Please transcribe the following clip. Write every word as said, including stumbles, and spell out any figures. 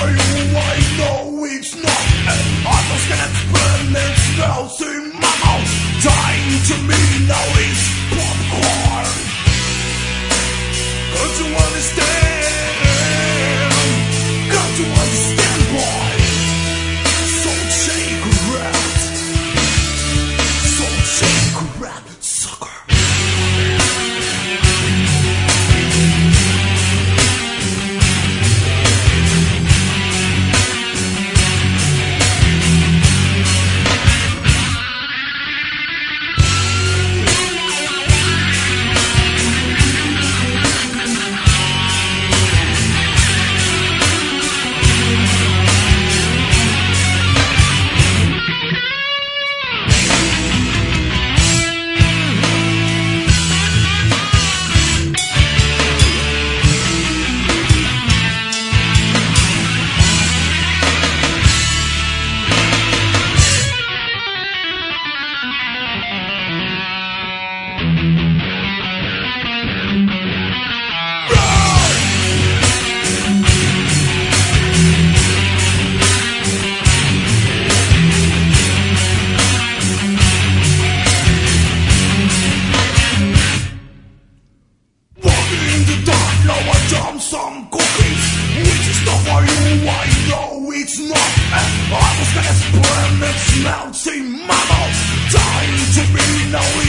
for you, I know it's not. And I was gonna burn and smells in my mouth. Dying to me now is popcorn. Got to understand, got to understand, boy. So cigarette, so cigarette, sucker. Some cookies, which is not for you, I know it's not. And I was gonna burn and smelt in my mouth. Dying to be now.